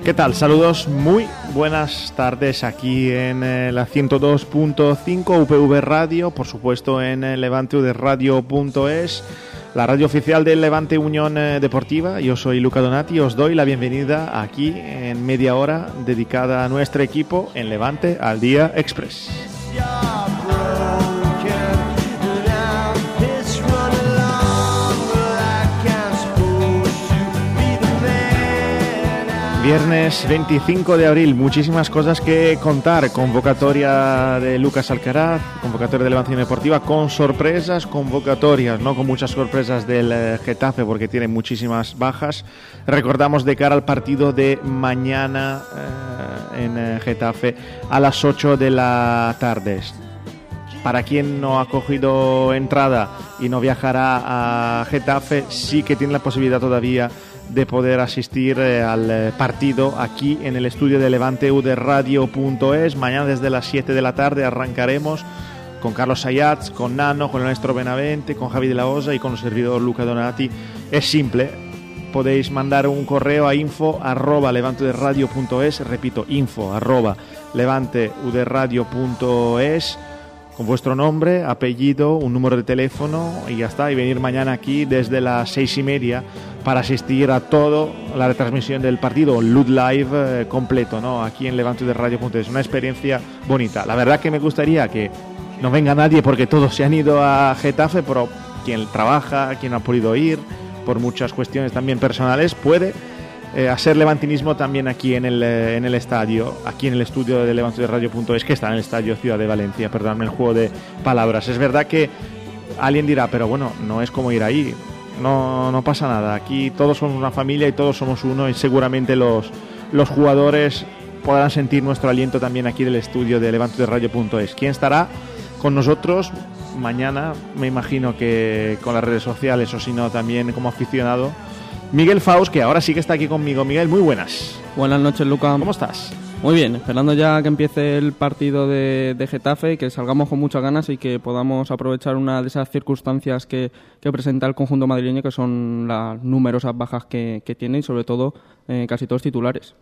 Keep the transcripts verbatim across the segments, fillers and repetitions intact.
¿Qué tal? Saludos, muy buenas tardes aquí en eh, la ciento dos punto cinco U P V Radio, por supuesto en eh, levante u de radio punto es, la radio oficial del Levante Unión eh, Deportiva. Yo soy Luca Donati y os doy la bienvenida aquí en media hora dedicada a nuestro equipo en Levante al Día Express. Viernes veinticinco de abril, muchísimas cosas que contar. Convocatoria de Lucas Alcaraz, convocatoria de Levante Unión Deportiva, con sorpresas, convocatorias, no con muchas sorpresas del eh, Getafe porque tiene muchísimas bajas. Recordamos de cara al partido de mañana eh, en eh, Getafe a las ocho de la tarde. Para quien no ha cogido entrada y no viajará a Getafe, sí que tiene la posibilidad todavía de poder asistir eh, al eh, partido aquí en el estudio de levante u de radio punto es. Mañana desde las siete de la tarde arrancaremos con Carlos Ayats, con Nano, con Ernesto Benavente, con Javi de la Osa y con el servidor Luca Donati. Es simple, podéis mandar un correo a info arroba levante u de radio punto es, repito, info arroba levante u de radio punto es, con vuestro nombre, apellido, un número de teléfono y ya está, y venir mañana aquí desde las seis y media para asistir a toda la retransmisión del partido, L U D Live eh, completo, ¿no? Aquí en levante u de radio punto es, una experiencia bonita. La verdad que me gustaría que no venga nadie porque todos se han ido a Getafe, pero quien trabaja, quien no ha podido ir, por muchas cuestiones también personales, puede Eh, hacer levantinismo también aquí en el, eh, en el estadio, aquí en el estudio de levante u de radio punto es, que está en el estadio Ciudad de Valencia, perdóname el juego de palabras. Es verdad que alguien dirá, pero bueno, no es como ir ahí, no, no pasa nada, aquí todos somos una familia y todos somos uno y seguramente los, los jugadores podrán sentir nuestro aliento también aquí del estudio de levante u de radio punto es. ¿Quién estará con nosotros mañana? Me imagino que con las redes sociales o si no también como aficionado, Miguel Faust, que ahora sí que está aquí conmigo. Miguel, muy buenas. Buenas noches, Luca. ¿Cómo estás? Muy bien, esperando ya que empiece el partido de, de Getafe, que salgamos con muchas ganas y que podamos aprovechar una de esas circunstancias que, que presenta el conjunto madrileño, que son las numerosas bajas que, que tiene y sobre todo eh, casi todos titulares.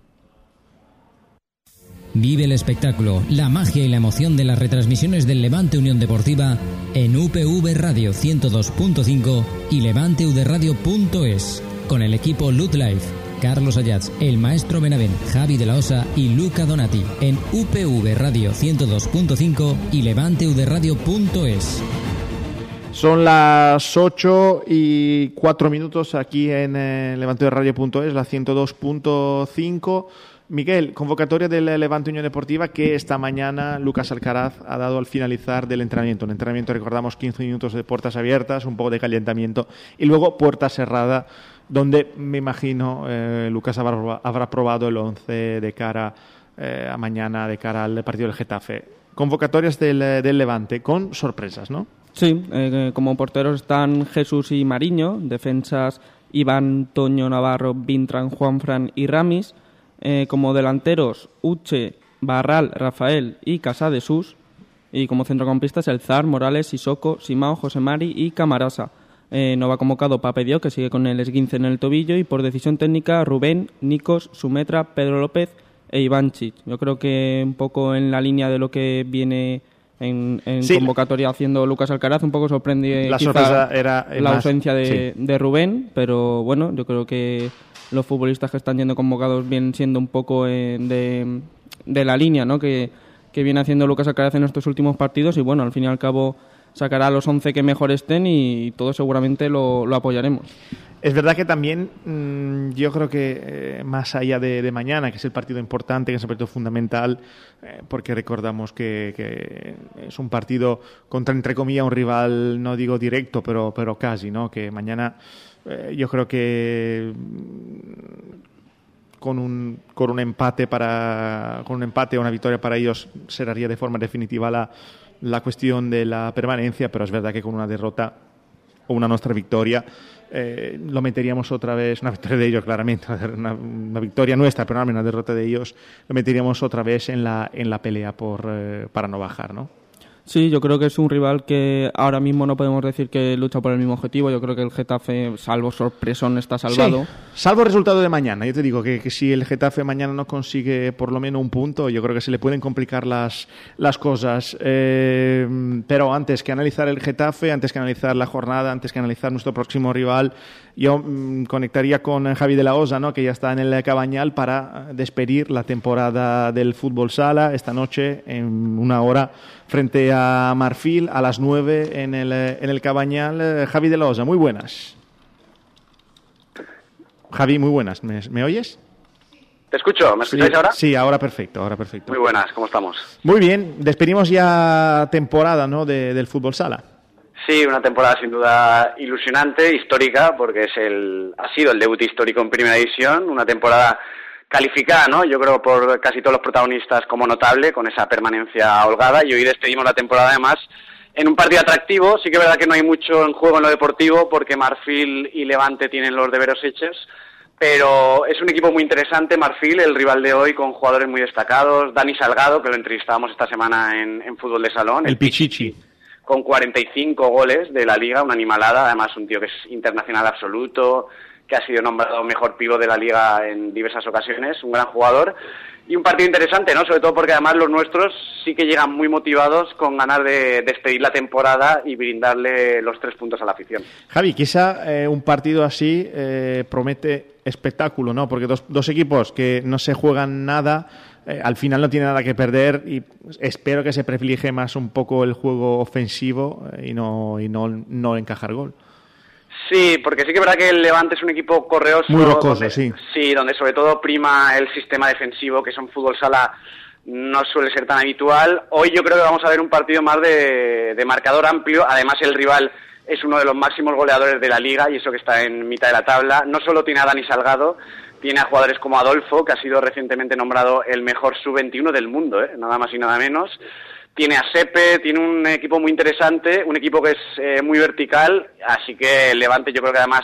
Vive el espectáculo, la magia y la emoción de las retransmisiones del Levante Unión Deportiva en U P V Radio ciento dos punto cinco y levante u de radio punto es, con el equipo L U D Live, Carlos Ayats, el maestro Benavent, Javi de la Osa y Luca Donati en U P V Radio ciento dos punto cinco y levante u de radio punto es. Son las ocho y cuatro minutos aquí en eh, levante u de radio punto es, la ciento dos punto cinco. Miguel, convocatoria del Levante Unión Deportiva que esta mañana Lucas Alcaraz ha dado al finalizar del entrenamiento. Un entrenamiento, recordamos, quince minutos de puertas abiertas, un poco de calentamiento y luego puerta cerrada, donde me imagino eh, Lucas habrá, habrá probado el once de cara eh, a mañana, de cara al partido del Getafe. Convocatorias del, del Levante con sorpresas, ¿no? Sí, eh, como porteros están Jesús y Mariño, defensas Iván, Toño, Navarro, Bintran, Juanfran y Ramis. Eh, como delanteros, Uche, Barral, Rafael y Casadesús. Y como centrocampistas, El Zar, Morales, Sissoko, Simao, José Mari y Camarasa. Eh, no va convocado Pape Diop, que sigue con el esguince en el tobillo. Y por decisión técnica, Rubén, Nikos, Sumetra, Pedro López e Ivanchich. Yo creo que un poco en la línea de lo que viene en, en sí, convocatoria haciendo Lucas Alcaraz, un poco sorprende la, quizá era la más, ausencia de, sí. de Rubén. Pero bueno, yo creo que los futbolistas que están yendo convocados vienen siendo un poco eh, de, de la línea, ¿no? que, que viene haciendo Lucas Alcaraz en estos últimos partidos y bueno, al fin y al cabo sacará a los once que mejor estén y todos seguramente lo, lo apoyaremos. Es verdad que también mmm, yo creo que eh, más allá de, de mañana, que es el partido importante, que es el partido fundamental, eh, porque recordamos que, que es un partido contra, entre comillas, un rival, no digo directo, pero, pero casi, ¿no? Que mañana eh, yo creo que con un, con un empate para con un empate o una victoria para ellos cerraría de forma definitiva la, la cuestión de la permanencia, pero es verdad que con una derrota o una nuestra victoria eh, lo meteríamos otra vez, una victoria de ellos claramente, una, una victoria nuestra, pero no una derrota de ellos, lo meteríamos otra vez en la en la pelea por eh, para no bajar, ¿no? Sí, yo creo que es un rival que ahora mismo no podemos decir que lucha por el mismo objetivo. Yo creo que el Getafe, salvo sorpresón, está salvado. Sí, salvo el resultado de mañana. Yo te digo que, que si el Getafe mañana no consigue por lo menos un punto, yo creo que se le pueden complicar las, las cosas. Eh, pero antes que analizar el Getafe, antes que analizar la jornada, antes que analizar nuestro próximo rival, yo mmm, conectaría con Javi de la Osa, ¿no?, que ya está en el Cabañal, para despedir la temporada del fútbol sala esta noche en una hora frente a Marfil a las nueve en el, en el Cabañal. Javi de la Osa, muy buenas. Javi, muy buenas. ¿Me, ¿me oyes? Te escucho. ¿Me escucháis sí, ahora? Sí, ahora perfecto, ahora perfecto. Muy buenas, ¿cómo estamos? Muy bien, despedimos ya temporada, ¿no?, de, del fútbol sala. Sí, una temporada sin duda ilusionante, histórica, porque es el ha sido el debut histórico en Primera División, una temporada calificada, ¿no?, yo creo por casi todos los protagonistas como notable, con esa permanencia holgada, y hoy despedimos la temporada además en un partido atractivo. Sí que es verdad que no hay mucho en juego en lo deportivo, porque Marfil y Levante tienen los deberes hechos, pero es un equipo muy interesante, Marfil, el rival de hoy, con jugadores muy destacados. Dani Salgado, que lo entrevistábamos esta semana en, en Fútbol de Salón. El Pichichi. Con cuarenta y cinco goles de la Liga, una animalada, además un tío que es internacional absoluto, que ha sido nombrado mejor pívot de la Liga en diversas ocasiones, un gran jugador. Y un partido interesante, ¿no?, sobre todo porque además los nuestros sí que llegan muy motivados, con ganas de despedir la temporada y brindarle los tres puntos a la afición. Javi, quizá eh, un partido así eh, promete espectáculo, ¿no?, porque dos, dos equipos que no se juegan nada, eh, al final no tienen nada que perder, y espero que se privilegie más un poco el juego ofensivo eh, y no y no, no encajar gol. Sí, porque sí que es verdad que el Levante es un equipo correoso. Muy rocoso, donde, sí. Sí, donde sobre todo prima el sistema defensivo, que eso en fútbol sala no suele ser tan habitual. Hoy yo creo que vamos a ver un partido más de, de marcador amplio. Además, el rival es uno de los máximos goleadores de la Liga, y eso que está en mitad de la tabla. No solo tiene a Dani Salgado, tiene a jugadores como Adolfo, que ha sido recientemente nombrado el mejor sub veintiuno del mundo, ¿eh? Nada más y nada menos. Tiene a Sepe, tiene un equipo muy interesante, un equipo que es eh, muy vertical, así que el Levante yo creo que además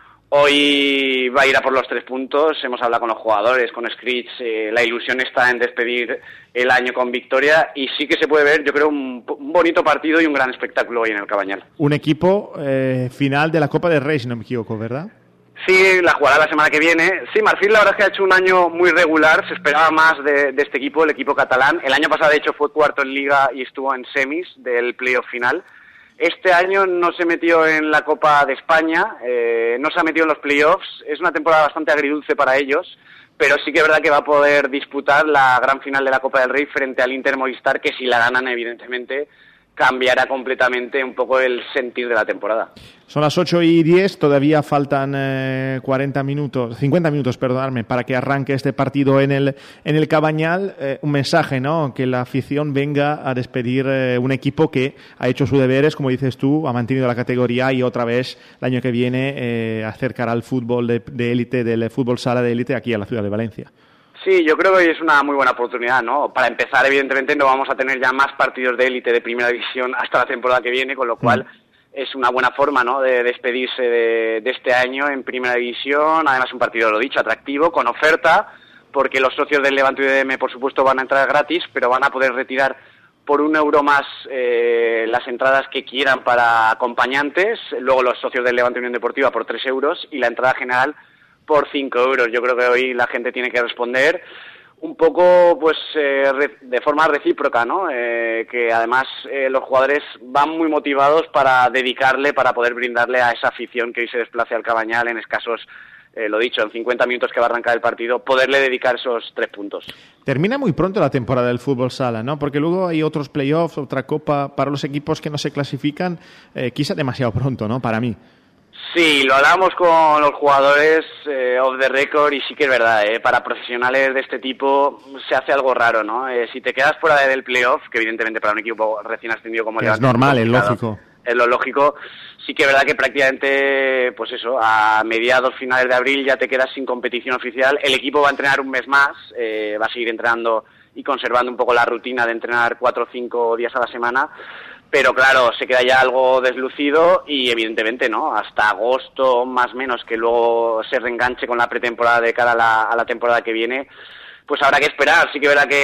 hoy va a ir a por los tres puntos. Hemos hablado con los jugadores, con Scritch, eh, la ilusión está en despedir el año con victoria, y sí que se puede ver, yo creo, un, un bonito partido y un gran espectáculo hoy en el Cabañal. Un equipo eh, final de la Copa del Rey, si no me equivoco, ¿verdad? Sí, la jugará la semana que viene. Sí, Marfil la verdad es que ha hecho un año muy regular, se esperaba más de, de este equipo, el equipo catalán. El año pasado, de hecho, fue cuarto en Liga y estuvo en semis del playoff final. Este año no se metió en la Copa de España, eh, no se ha metido en los playoffs. Es una temporada bastante agridulce para ellos, pero sí que es verdad que va a poder disputar la gran final de la Copa del Rey frente al Inter Movistar, que si la ganan, evidentemente cambiará completamente un poco el sentir de la temporada. Son las ocho y diez, todavía faltan eh, cuarenta minutos, cincuenta minutos, perdonadme, para que arranque este partido en el en el Cabañal. Eh, un mensaje, ¿no?, que la afición venga a despedir eh, un equipo que ha hecho sus deberes, como dices tú, ha mantenido la categoría, y otra vez el año que viene eh, acercará al fútbol de élite, del fútbol sala de élite aquí a la ciudad de Valencia. Sí, yo creo que hoy es una muy buena oportunidad, ¿no? Para empezar, evidentemente, no vamos a tener ya más partidos de élite de Primera División hasta la temporada que viene, con lo cual mm. es una buena forma, ¿no?, de despedirse de, de este año en Primera División. Además, un partido, lo dicho, atractivo, con oferta, porque los socios del Levante U D M, por supuesto, van a entrar gratis, pero van a poder retirar por un euro más eh, las entradas que quieran para acompañantes. Luego los socios del Levante Unión Deportiva por tres euros, y la entrada general por cinco euros. Yo creo que hoy la gente tiene que responder un poco, pues, eh, re, de forma recíproca, ¿no? Eh, que además eh, los jugadores van muy motivados para dedicarle, para poder brindarle a esa afición que hoy se desplace al Cabañal en escasos, eh, lo dicho, en cincuenta minutos que va a arrancar el partido, poderle dedicar esos tres puntos. Termina muy pronto la temporada del fútbol sala, ¿no? Porque luego hay otros playoffs, otra copa para los equipos que no se clasifican, eh, quizá demasiado pronto, ¿no?, para mí. Sí, lo hablábamos con los jugadores eh, off the record, y sí que es verdad, eh, para profesionales de este tipo se hace algo raro, ¿no? Eh, si te quedas fuera del playoff, que evidentemente para un equipo recién ascendido como el Levante es normal, es lógico. Es lo lógico. Sí que es verdad que prácticamente, pues eso, a mediados, finales de abril ya te quedas sin competición oficial. El equipo va a entrenar un mes más, eh, va a seguir entrenando y conservando un poco la rutina de entrenar cuatro o cinco días a la semana. Pero claro, se queda ya algo deslucido, y evidentemente, ¿no?, hasta agosto más o menos, que luego se reenganche con la pretemporada de cara a la, a la temporada que viene, pues habrá que esperar. Sí que es verdad que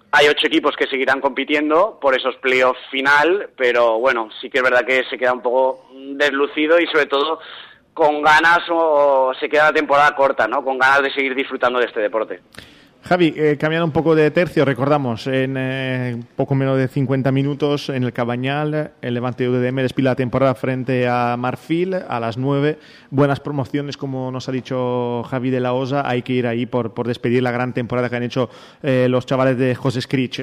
Hay ocho equipos que seguirán compitiendo por esos playoffs final, pero bueno, sí que es verdad que se queda un poco deslucido y sobre todo con ganas o se queda la temporada corta, ¿no? Con ganas de seguir disfrutando de este deporte. Javi, eh, cambiando un poco de tercio, recordamos, en eh, poco menos de cincuenta minutos en el Cabañal, el Levante U D M despide la temporada frente a Marfil a las nueve. Buenas promociones, como nos ha dicho Javi de la Osa, hay que ir ahí por, por despedir la gran temporada que han hecho eh, los chavales de José Scrich.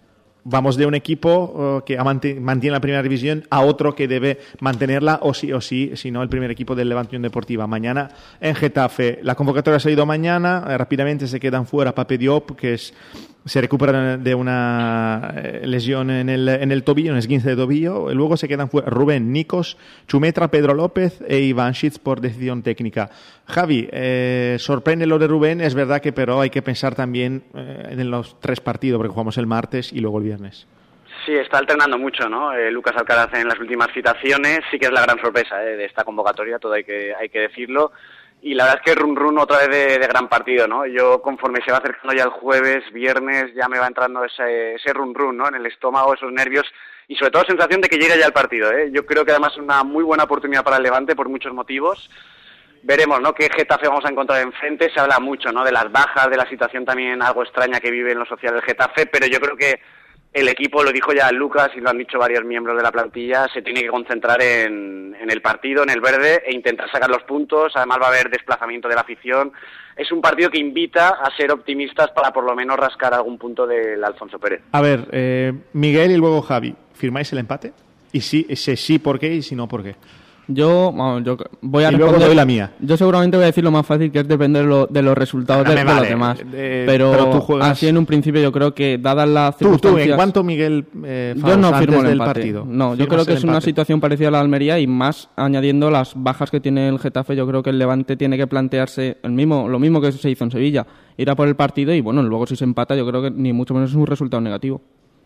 Vamos de un equipo uh, que mantiene la primera división a otro que debe mantenerla o sí o sí, si no el primer equipo del Levante Unión Deportiva. Mañana en Getafe. La convocatoria ha salido mañana, eh, rápidamente se quedan fuera Pape Diop, que es, se recupera de una eh, lesión en el, en el tobillo, un esguince de tobillo. Luego se quedan fuera Rubén, Nikos, Chumetra, Pedro López e Iván Schitz por decisión técnica. Javi, eh, sorprende lo de Rubén, es verdad que pero hay que pensar también eh, en los tres partidos, porque jugamos el martes y luego el viernes. Sí, está alternando mucho, ¿no? Eh, Lucas Alcaraz en las últimas citaciones, sí que es la gran sorpresa eh, de esta convocatoria, todo hay que hay que decirlo. Y la verdad es que run run otra vez de, de gran partido, ¿no? Yo conforme se va acercando ya el jueves, viernes, ya me va entrando ese, ese run run, ¿no? En el estómago, esos nervios y sobre todo la sensación de que llega ya el partido, ¿eh? Yo creo que además es una muy buena oportunidad para el Levante por muchos motivos. Veremos, ¿no? Qué Getafe vamos a encontrar enfrente. Se habla mucho, ¿no? De las bajas, de la situación también algo extraña que vive en lo social del Getafe, pero yo creo que el equipo, lo dijo ya Lucas y lo han dicho varios miembros de la plantilla, se tiene que concentrar en, en el partido, en el verde, e intentar sacar los puntos. Además va a haber desplazamiento de la afición. Es un partido que invita a ser optimistas para por lo menos rascar algún punto del Alfonso Pérez. A ver, eh, Miguel y luego Javi, ¿firmáis el empate? Y si sí, sí, ¿por qué? Y si no, ¿por qué? Yo, bueno, yo voy a y luego doy la mía. Yo seguramente voy a decir lo más fácil, que es depender de, lo, de los resultados de, de vale. los demás. Eh, pero pero tú juegas... así en un principio yo creo que, dadas las tú, circunstancias... Tú, ¿en cuánto, Miguel, eh, yo no firmo el del empate. partido? No, yo creo que es una situación parecida a la de Almería y más añadiendo las bajas que tiene el Getafe. Yo creo que el Levante tiene que plantearse el mismo, lo mismo que se hizo en Sevilla, ir a por el partido y bueno, luego si se empata yo creo que ni mucho menos es un resultado negativo.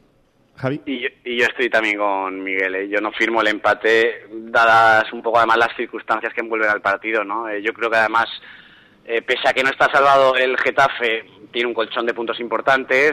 Javi. Y yo, y yo estoy también con Miguel, ¿eh? Yo no firmo el empate, dadas un poco además las circunstancias que envuelven al partido, ¿no? Eh, yo creo que además, eh, pese a que no está salvado el Getafe, tiene un colchón de puntos importantes,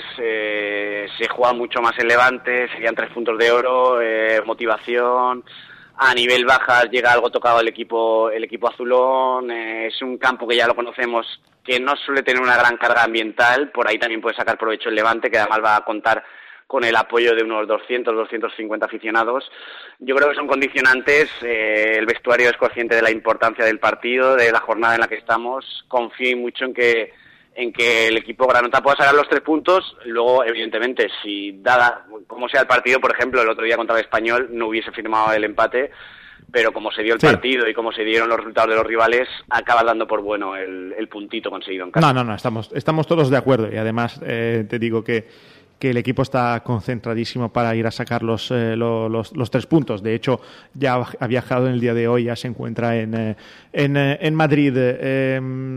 eh, se juega mucho más el Levante, serían tres puntos de oro, eh, motivación, a nivel bajas llega algo tocado el equipo, el equipo azulón, eh, es un campo que ya lo conocemos, que no suele tener una gran carga ambiental, por ahí también puede sacar provecho el Levante, que además va a contar con el apoyo de unos doscientos, doscientos cincuenta aficionados. Yo creo que son condicionantes, eh, el vestuario es consciente de la importancia del partido, de la jornada en la que estamos, confío mucho en que en que el equipo granota pueda sacar los tres puntos. Luego, evidentemente, si dada como sea el partido, por ejemplo, el otro día contra el Español no hubiese firmado el empate, pero como se dio el sí. partido y como se dieron los resultados de los rivales, acaba dando por bueno el, el puntito conseguido en casa. No, no, no, estamos, estamos todos de acuerdo y además eh, te digo que que el equipo está concentradísimo para ir a sacar los, eh, los, los, los tres puntos. De hecho, ya ha viajado en el día de hoy, ya se encuentra en, eh, en, eh, en Madrid. Eh,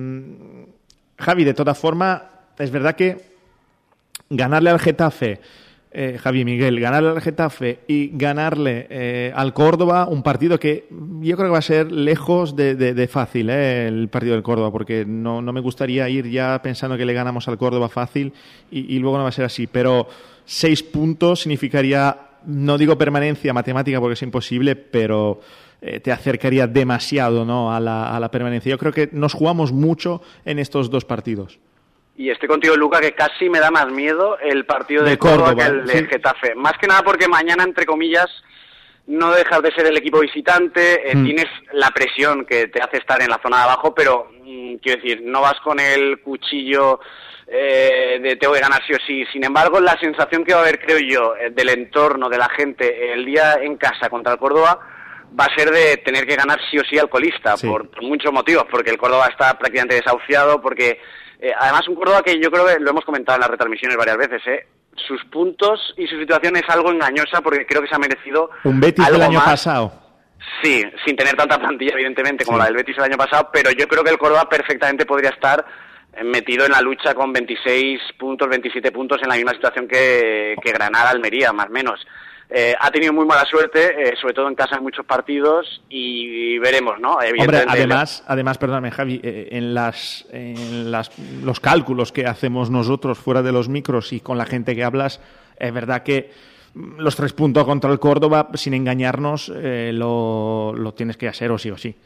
Javi, de toda forma, es verdad que ganarle al Getafe, eh, Javi Miguel, ganarle al Getafe y ganarle eh, al Córdoba, un partido que yo creo que va a ser lejos de, de, de fácil, eh, el partido del Córdoba, porque no, no me gustaría ir ya pensando que le ganamos al Córdoba fácil y, y luego no va a ser así, pero seis puntos significaría, no digo permanencia matemática porque es imposible, pero eh, te acercaría demasiado, ¿no?, a la, a la permanencia. Yo creo que nos jugamos mucho en estos dos partidos. Y estoy contigo, Luca, que casi me da más miedo el partido de, de Córdoba, Córdoba que el de sí. Getafe. Más que nada porque mañana, entre comillas, no dejas de ser el equipo visitante, eh, mm. tienes la presión que te hace estar en la zona de abajo, pero, mmm, quiero decir, no vas con el cuchillo eh, de tengo que ganar sí o sí. Sin embargo, la sensación que va a haber, creo yo, eh, del entorno, de la gente, el día en casa contra el Córdoba, va a ser de tener que ganar sí o sí al colista, sí. por, por muchos motivos, porque el Córdoba está prácticamente desahuciado, porque... Eh, además, un Córdoba que yo creo que lo hemos comentado en las retransmisiones varias veces, ¿eh? Sus puntos y su situación es algo engañosa porque creo que se ha merecido un Betis algo del año más. pasado. Sí, sin tener tanta plantilla, evidentemente, como sí. la del Betis el año pasado, pero yo creo que el Córdoba perfectamente podría estar metido en la lucha con veintiséis puntos, veintisiete puntos en la misma situación que, que Granada, Almería, más o menos. Eh, ha tenido muy mala suerte, eh, sobre todo en casa en muchos partidos, y veremos, ¿no? Hombre, además, además, perdóname, Javi, eh, en las, en las, los cálculos que hacemos nosotros fuera de los micros y con la gente que hablas, es verdad que los tres puntos contra el Córdoba, sin engañarnos, eh, lo, lo tienes que hacer o sí o sí.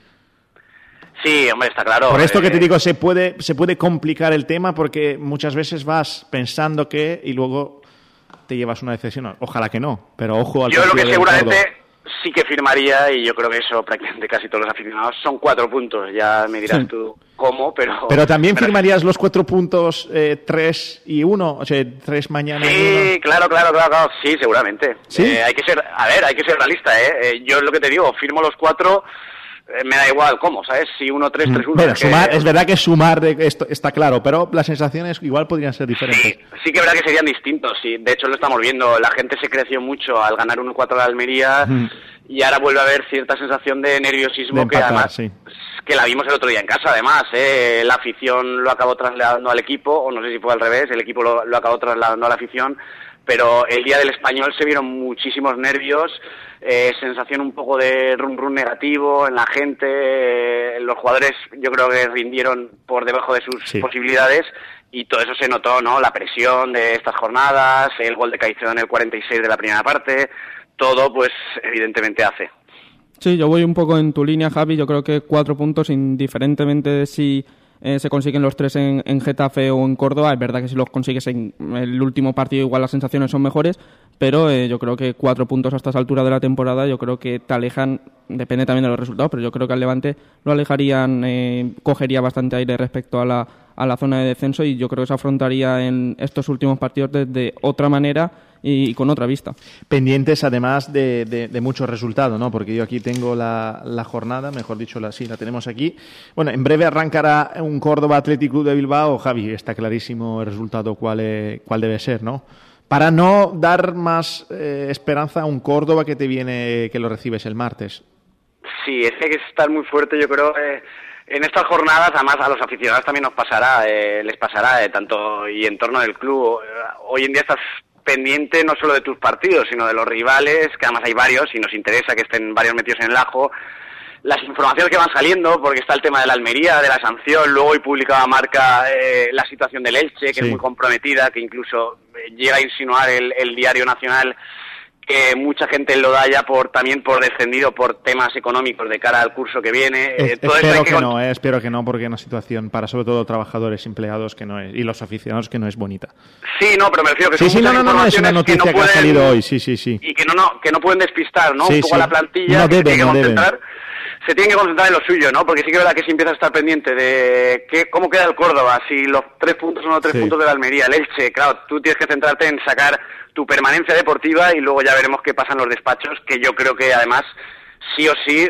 Sí, hombre, está claro. Por esto eh... que te digo, se puede, se puede complicar el tema porque muchas veces vas pensando que y luego te llevas una decepción. Ojalá que no, pero ojo al Yo lo que seguramente todo. Sí que firmaría, y yo creo que eso prácticamente casi todos los aficionados, son cuatro puntos. Ya me dirás sí. tú cómo, pero... Pero también pero... firmarías los cuatro puntos, eh, tres y uno, o sea, tres mañana sí, y uno. claro, claro, claro, claro, sí, seguramente. ¿Sí? Eh, hay que ser, a ver, hay que ser realista, ¿eh? eh yo es lo que te digo, firmo los cuatro... Me da igual cómo, ¿sabes? Si uno, tres, tres, uno... Bueno, es, sumar, que... es verdad que sumar de esto está claro, pero las sensaciones igual podrían ser diferentes. Sí, sí que es verdad que serían distintos, sí. De hecho, lo estamos viendo. La gente se creció mucho al ganar uno cuatro a la Almería mm. y ahora vuelve a haber cierta sensación de nerviosismo de empatar, que además... Sí. Que la vimos el otro día en casa, además, ¿eh? La afición lo acabó trasladando al equipo, o no sé si fue al revés, el equipo lo, lo acabó trasladando a la afición, pero el día del Español se vieron muchísimos nervios, eh, sensación un poco de rum rum negativo en la gente, eh, los jugadores yo creo que rindieron por debajo de sus sí. posibilidades y todo eso se notó, ¿no? La presión de estas jornadas, el gol de Caicedo en el cuarenta y seis de la primera parte, todo pues evidentemente hace. Sí, yo voy un poco en tu línea, Javi, yo creo que cuatro puntos indiferentemente de si... Eh, se consiguen los tres en, en Getafe o en Córdoba. Es verdad que si los consigues en el último partido igual las sensaciones son mejores, pero eh, yo creo que cuatro puntos a estas alturas de la temporada yo creo que te alejan, depende también de los resultados, pero yo creo que al Levante lo alejarían, eh, cogería bastante aire respecto a la, a la zona de descenso y yo creo que se afrontaría en estos últimos partidos de, de otra manera y con otra vista. Pendientes además de, de, de muchos resultados, ¿no? Porque yo aquí tengo la, la jornada, mejor dicho, la, sí, la tenemos aquí. Bueno, en breve arrancará un Córdoba Athletic Club de Bilbao. Javi, está clarísimo el resultado cuál, es, cuál debe ser, ¿no? Para no dar más eh, esperanza a un Córdoba que te viene, que lo recibes el martes. Sí, es que hay que estar muy fuerte, yo creo, eh, en estas jornadas. Además a los aficionados también nos pasará, eh, les pasará, eh, tanto y en torno del club. Hoy en día estás pendiente no solo de tus partidos, sino de los rivales, que además hay varios y nos interesa que estén varios metidos en el ajo. Las informaciones que van saliendo, porque está el tema de la Almería, de la sanción, luego hoy publicaba Marca eh, la situación del Elche, que sí. es muy comprometida, que incluso eh, llega a insinuar el, el Diario Nacional que mucha gente lo da ya por también por descendido por temas económicos de cara al curso que viene. Eh, todo espero que, que no, eh, espero que no, porque es una situación para sobre todo trabajadores, empleados que no es, y los aficionados que no es bonita. Sí, no, pero me refiero que sí, son sí, no, no, no, es una noticia que, no pueden, que ha salido hoy, sí, sí, sí. Y que no, no, que no pueden despistar, ¿no? Sí, un poco sí. a la plantilla, no deben, que tiene que no concentrar. Deben. Se tienen que concentrar en lo suyo, ¿no? Porque sí que es verdad que si empiezas a estar pendiente de qué, cómo queda el Córdoba, si los tres puntos son los tres sí. puntos de la Almería, el Elche, claro, tú tienes que centrarte en sacar tu permanencia deportiva y luego ya veremos qué pasa en los despachos, que yo creo que además sí o sí,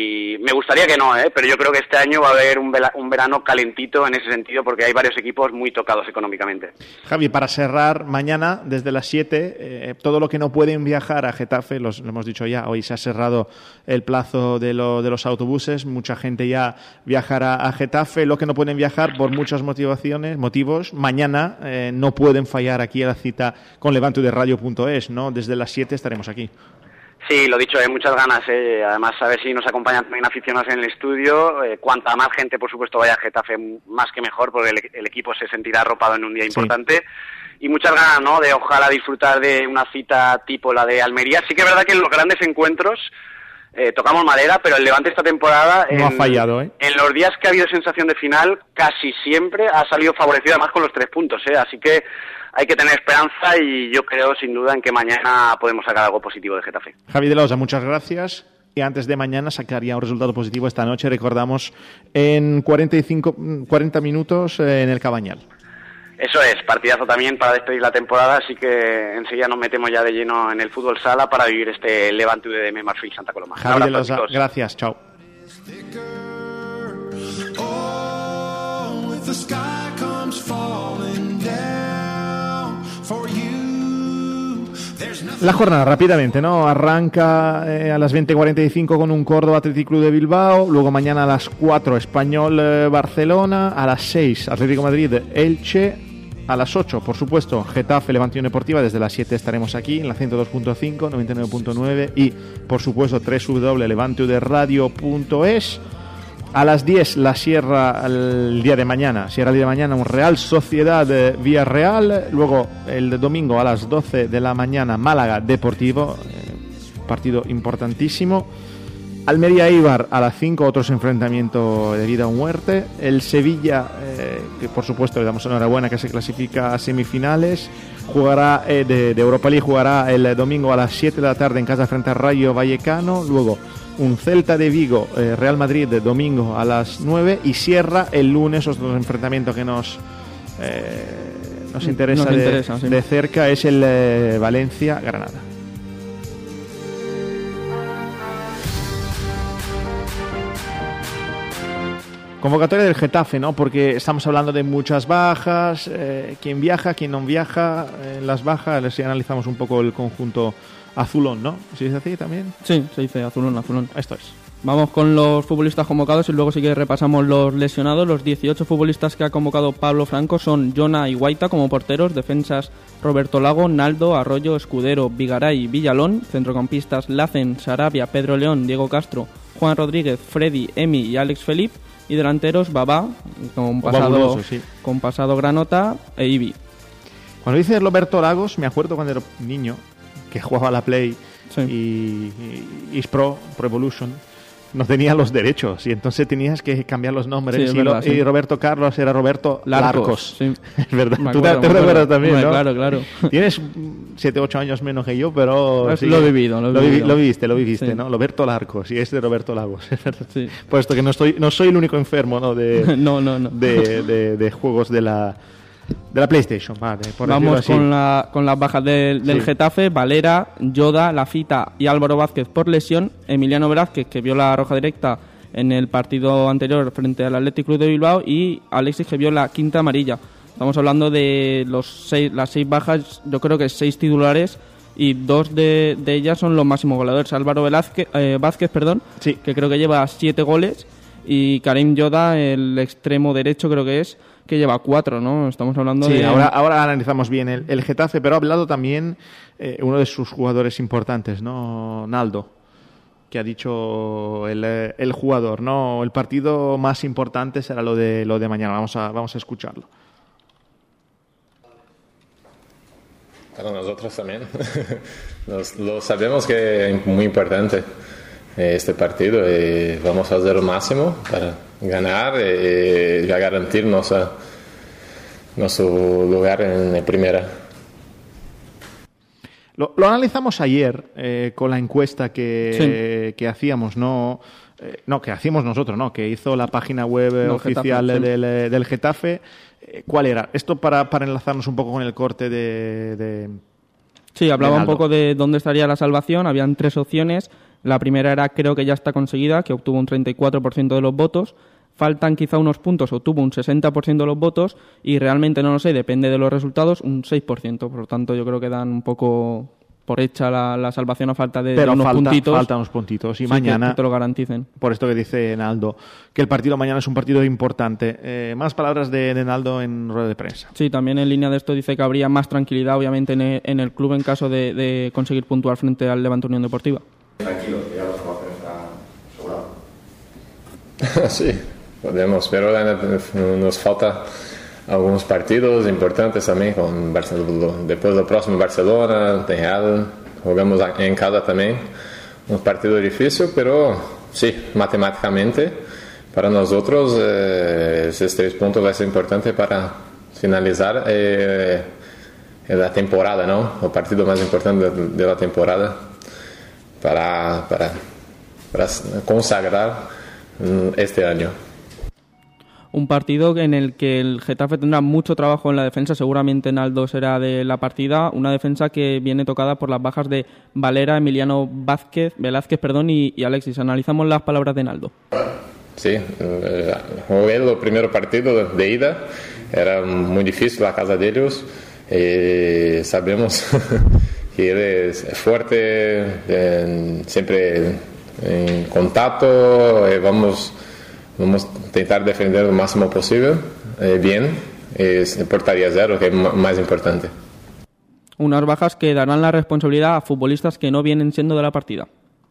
y me gustaría que no, ¿eh? Pero yo creo que este año va a haber un, vela, un verano calentito en ese sentido porque hay varios equipos muy tocados económicamente. Javi, para cerrar, mañana desde las siete, eh, todo lo que no pueden viajar a Getafe, los, lo hemos dicho ya, hoy se ha cerrado el plazo de, lo, de los autobuses, mucha gente ya viajará a Getafe, lo que no pueden viajar por muchas motivaciones, motivos, mañana eh, no pueden fallar aquí a la cita con levante de radio punto es, ¿no? Desde las siete estaremos aquí. Sí, lo dicho, hay muchas ganas, ¿eh? Además a ver si nos acompañan también aficionados en el estudio, eh, cuanta más gente por supuesto vaya a Getafe más que mejor porque el, el equipo se sentirá arropado en un día importante sí. Y muchas ganas, ¿no? De ojalá disfrutar de una cita tipo la de Almería. Sí que es verdad que en los grandes encuentros eh, tocamos madera, pero el Levante esta temporada no en, ha fallado, ¿eh? En los días que ha habido sensación de final casi siempre ha salido favorecido además con los tres puntos, ¿eh? Así que hay que tener esperanza y yo creo sin duda en que mañana podemos sacar algo positivo de Getafe. Javi de la Osa, muchas gracias. Y antes de mañana sacaría un resultado positivo esta noche, recordamos, en cuarenta y cinco, cuarenta minutos en el Cabañal. Eso es, partidazo también para despedir la temporada, así que enseguida nos metemos ya de lleno en el fútbol sala para vivir este Levante U D M Marfil Santa Coloma. Javi de la Osa, gracias, chao. La jornada rápidamente, ¿no? Arranca eh, a las veinte cuarenta y cinco con un Córdoba Athletic Club de Bilbao, luego mañana a las cuatro Español eh, Barcelona, a las seis Atlético Madrid Elche, A las ocho, por supuesto, Getafe, Levante Unión Deportiva. Desde las siete estaremos aquí en la ciento dos punto cinco, noventa y nueve punto nueve y, por supuesto, doble u doble u doble u punto levante u d radio punto es. A las diez, la Sierra, el día de mañana, Sierra el día de mañana, un Real Sociedad eh, Villarreal. Luego, el domingo a las doce de la mañana, Málaga Deportivo, eh, partido importantísimo. Almería Eibar a las cinco, otros enfrentamientos de vida o muerte. El Sevilla, eh, que por supuesto le damos enhorabuena que se clasifica a semifinales, jugará eh, de, de Europa League, jugará el domingo a las siete de la tarde en casa frente a Rayo Vallecano. Luego un Celta de Vigo, eh, Real Madrid, de domingo a las nueve, y cierra el lunes. Otro enfrentamiento que nos eh, nos interesa, nos interesa de, sí. de cerca es el eh, Valencia-Granada. Convocatoria del Getafe, ¿no? Porque estamos hablando de muchas bajas, eh, quién viaja, quién no viaja, eh, las bajas, si analizamos un poco el conjunto azulón, ¿no? ¿Se dice así también? Sí, se dice azulón, azulón. Esto es. Vamos con los futbolistas convocados y luego sí que repasamos los lesionados. Los dieciocho futbolistas que ha convocado Pablo Franco son Jona y Guaita como porteros, defensas Roberto Lago, Naldo, Arroyo, Escudero, Vigaray, Villalón, centrocampistas Lacen, Sarabia, Pedro León, Diego Castro, Juan Rodríguez, Freddy, Emi y Alex Felip, y delanteros Babá, con pasado, Babuloso, sí. con pasado Granota, e Ibi. Cuando dices Roberto Lagos, me acuerdo cuando era niño que jugaba a la Play sí. y, y Pro, Pro Evolution, no tenía los derechos y entonces tenías que cambiar los nombres. Sí, y, verdad, lo, sí. y Roberto Carlos era Roberto Larcos. Larcos. Sí. Es verdad. Me Tú acuerdo, te, te recuerdas también, ¿no? Claro, claro. Tienes siete, ocho años menos que yo, pero... Sí, lo he vivido, lo he lo, vivido. Vi, lo viviste, lo viviste, sí. ¿no? Roberto Larcos, y es de Roberto Lagos, es verdad. Sí. Puesto que no, estoy, no soy el único enfermo, ¿no? De, no, no, no. De, de, de juegos de la... De la PlayStation, vale. Por Vamos así. con, la, con las bajas del, del sí. Getafe. Valera, Yoda, Lafita y Álvaro Vázquez por lesión. Emiliano Velázquez, que vio la roja directa en el partido anterior frente al Athletic Club de Bilbao, y Alexis, que vio la quinta amarilla. Estamos hablando de los seis, las seis bajas, yo creo que seis titulares, y dos de, de ellas son los máximos goleadores. Álvaro Velázquez, eh, Vázquez, perdón, sí. que creo que lleva siete goles, y Karim Yoda, el extremo derecho, creo que es, que lleva cuatro, ¿no? Estamos hablando sí, de... Sí, ahora, ahora analizamos bien el, el Getafe, pero ha hablado también eh, uno de sus jugadores importantes, ¿no? Naldo, que ha dicho el, el jugador, ¿no? El partido más importante será lo de lo de mañana. Vamos a, vamos a escucharlo. Para nosotros también. Nos, lo sabemos que es muy importante este partido y vamos a hacer lo máximo para ganar y ya garantir nuestra, nuestro lugar en la primera. Lo, lo analizamos ayer eh, con la encuesta que, sí. eh, que hacíamos, ¿no? Eh, no, que hacíamos nosotros, ¿no? Que hizo la página web no, oficial Getafe, del, sí. del Getafe. Eh, ¿Cuál era? Esto para, para enlazarnos un poco con el corte de... de sí, hablaba de un poco de dónde estaría la salvación. Habían tres opciones. La primera era creo que ya está conseguida, que obtuvo un treinta y cuatro por ciento de los votos. Faltan quizá unos puntos, obtuvo un sesenta por ciento de los votos, y realmente no lo sé, depende de los resultados, un seis por ciento. Por lo tanto, yo creo que dan un poco por hecha la, la salvación a falta de, Pero de unos falta, puntitos. falta unos puntitos. Y sí, mañana, que te lo garanticen. Por esto que dice Naldo, que el partido mañana es un partido importante. Eh, más palabras de, de Naldo en rueda de prensa. Sí, también en línea de esto dice que habría más tranquilidad, obviamente, en el, en el club en caso de, de conseguir puntuar frente al Levante Unión Deportiva. Tranquilo, que ya la salvación está asegurada. Sí, podemos, pero nos falta algunos partidos importantes también con Barcelona. Después del próximo Barcelona, Real, jugamos en casa también. Un partido difícil, pero sí, matemáticamente para nosotros eh, esos tres puntos va a ser importante para finalizar eh, la temporada, ¿no? El partido más importante de, de la temporada para, para, para consagrar este año. Un partido en el que el Getafe tendrá mucho trabajo en la defensa. Seguramente Naldo será de la partida. Una defensa que viene tocada por las bajas de Valera, Emiliano Vázquez, Velázquez perdón, y, y Alexis. Analizamos las palabras de Naldo. Sí, eh, jugué el primer partido de ida. Era muy difícil la casa de ellos. Eh, sabemos que él es fuerte, eh, siempre en contacto. Eh, vamos... Vamos a intentar defender lo máximo posible, eh, bien, es portaría cero, que es más importante. Unas bajas que darán la responsabilidad a futbolistas que no vienen siendo de la partida.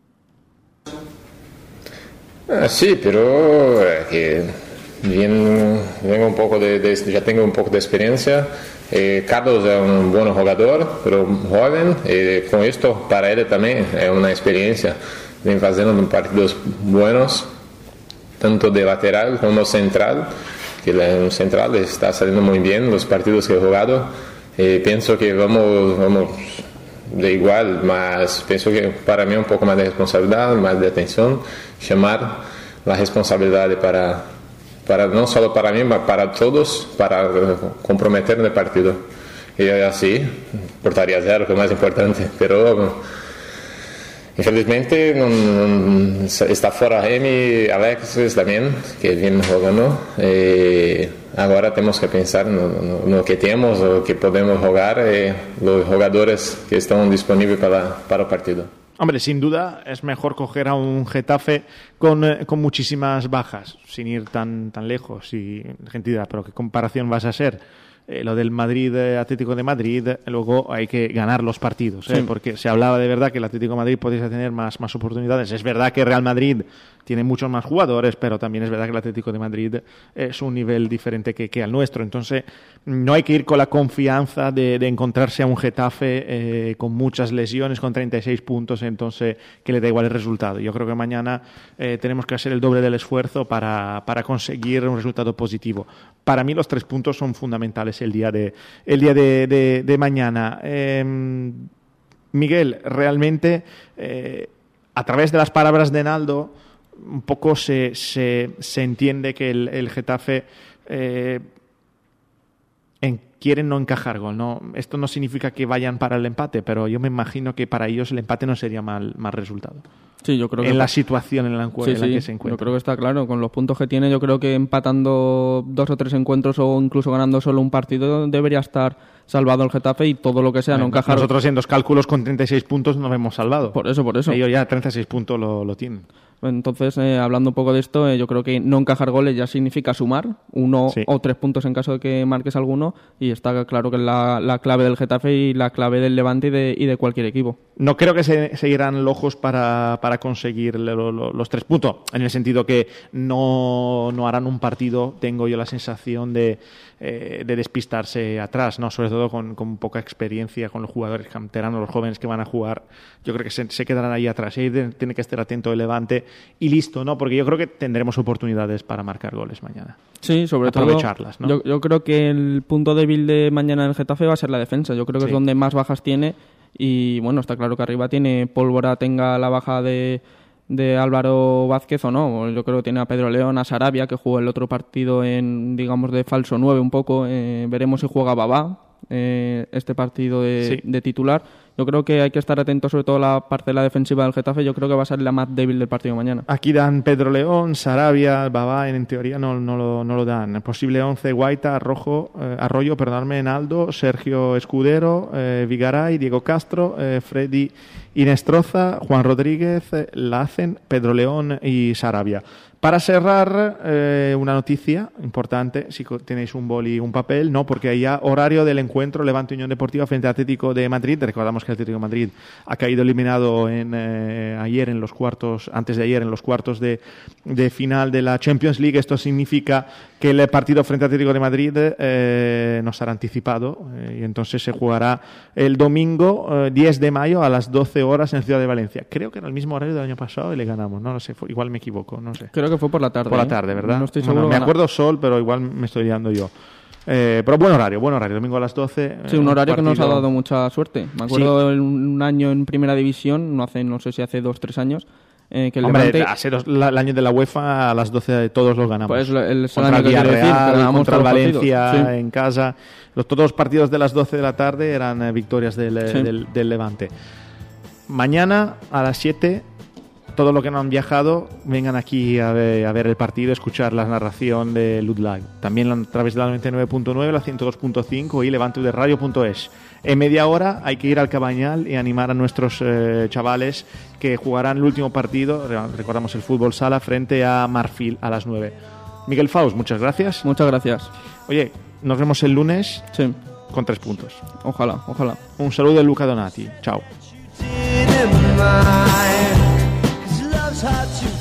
Ah, sí, pero eh, que bien, vengo un poco de, de, ya tengo un poco de experiencia. Eh, Carlos es un buen jugador, pero joven. Eh, con esto para él también es una experiencia. Viene haciendo partidos buenos, tanto de lateral como central, que el central está saliendo muy bien los partidos que he jugado. Eh, pienso que vamos, vamos de igual, mas pienso que para mí un poco más de responsabilidad, más de atención, llamar la responsabilidad para, para no solo para mí, sino para todos, para comprometer en el partido. Y así, portaría cero, que es más importante, pero infelizmente no, no, está fuera Emi, Alexis también, que vienen jugando. Eh, ahora tenemos que pensar en no, no, lo que tenemos, lo que podemos jugar, eh, los jugadores que están disponibles para, para el partido. Hombre, sin duda es mejor coger a un Getafe con, eh, con muchísimas bajas, sin ir tan, tan lejos. Y, gente dirá, pero ¿qué comparación vas a hacer? Eh, lo del Madrid eh, Atlético de Madrid, luego hay que ganar los partidos, ¿eh? Sí. Porque se hablaba de verdad que el Atlético de Madrid podría tener más, más oportunidades. Es verdad que Real Madrid tiene muchos más jugadores, pero también es verdad que el Atlético de Madrid es un nivel diferente que, que al nuestro. Entonces no hay que ir con la confianza de, de encontrarse a un Getafe eh, con muchas lesiones, con treinta y seis puntos, entonces que le da igual el resultado. Yo creo que mañana eh, tenemos que hacer el doble del esfuerzo para, para conseguir un resultado positivo. Para mí los tres puntos son fundamentales el día de, el día de, de, de mañana. Eh, Miguel, realmente eh, a través de las palabras de Naldo un poco se, se, se entiende que el, el Getafe eh, en, quieren no encajar gol, ¿no? Esto no significa que vayan para el empate, pero yo me imagino que para ellos el empate no sería mal, mal resultado. Sí, yo creo que en la situación en la, sí, en la sí, que se encuentra. Yo creo que está claro, con los puntos que tiene, yo creo que empatando dos o tres encuentros o incluso ganando solo un partido debería estar salvado el Getafe y todo lo que sea, bueno, no encajar. Nosotros en dos cálculos con treinta y seis puntos nos hemos salvado. Por eso, por eso. Ellos ya treinta y seis puntos lo, lo tienen. Entonces, eh, hablando un poco de esto, eh, yo creo que no encajar goles ya significa sumar uno sí. o tres puntos en caso de que marques alguno, y está claro que es la, la clave del Getafe y la clave del Levante y de, y de cualquier equipo. No creo que se seguirán lojos para, para conseguir lo, lo, los tres puntos, en el sentido que no, no harán un partido, tengo yo la sensación de, eh, de despistarse atrás, ¿no? Sobre todo con, con poca experiencia, con los jugadores canteranos, los jóvenes que van a jugar. Yo creo que se, se quedarán ahí atrás. Y ahí tiene que estar atento el Levante y listo, ¿no? Porque yo creo que tendremos oportunidades para marcar goles mañana. Sí, sobre aprovecharlas, todo. ¿no? Yo, yo creo que el punto débil de mañana en el Getafe va a ser la defensa. Yo creo que sí. es donde más bajas tiene. Y bueno, está claro que arriba tiene pólvora, tenga la baja de, de Álvaro Vázquez o no. Yo creo que tiene a Pedro León, a Sarabia, que jugó el otro partido en, digamos, de falso nueve un poco. Eh, veremos si juega Babá eh, este partido de, sí. de titular. Yo creo que hay que estar atento sobre todo a la parcela defensiva del Getafe. Yo creo que va a ser la más débil del partido de mañana. Aquí dan Pedro León, Sarabia, Babá, en teoría no, no, lo, no lo dan. El posible once: Guaita, Arrojo, eh, Arroyo, perdonadme, Naldo, Sergio Escudero, eh, Vigaray, Diego Castro, eh, Freddy Inestroza, Juan Rodríguez, eh, Lacen, Pedro León y Sarabia. Para cerrar, eh, una noticia importante, si tenéis un boli y un papel, no, porque hay ya horario del encuentro Levante Unión Deportiva frente al Atlético de Madrid. Recordamos que el Atlético de Madrid ha caído eliminado en, eh, ayer en los cuartos, antes de ayer en los cuartos de, de final de la Champions League. Esto significa que el partido frente al Atlético de Madrid eh, no será anticipado eh, y entonces se jugará el domingo eh, diez de mayo a las doce horas en Ciudad de Valencia. Creo que era el mismo horario del año pasado y le ganamos, no lo sé, fue, igual me equivoco, no sé. Creo que fue por la tarde. Por la ¿eh? tarde, ¿verdad? No estoy seguro. Bueno, me acuerdo Sol, pero igual me estoy liando yo. Eh, pero buen horario, buen horario, domingo a las doce. Sí, un horario un que nos ha dado mucha suerte. Me acuerdo sí. un año en Primera División, no hace, no sé si hace dos, tres años, eh, que el Hombre, Levante... hace dos, la, el año de la UEFA a las doce todos los ganamos. Pues el, el contra el Villarreal, contra el Valencia sí. en casa. Los, todos los partidos de las doce de la tarde eran eh, victorias del, sí. del, del Levante. Mañana a las siete... Todo lo que no han viajado, vengan aquí a ver, a ver el partido, escuchar la narración de Ludlag. También a través de la noventa y nueve punto nueve, la ciento dos punto cinco y levante de radio punto es. En media hora hay que ir al Cabañal y animar a nuestros eh, chavales que jugarán el último partido, recordamos el fútbol sala, frente a Marfil a las nueve. Miguel Faust, muchas gracias. Muchas gracias. Oye, Nos vemos el lunes Sí, con tres puntos. ojalá, ojalá. Un saludo de Luca Donati. Chao. in my mind, 'cause love's hard to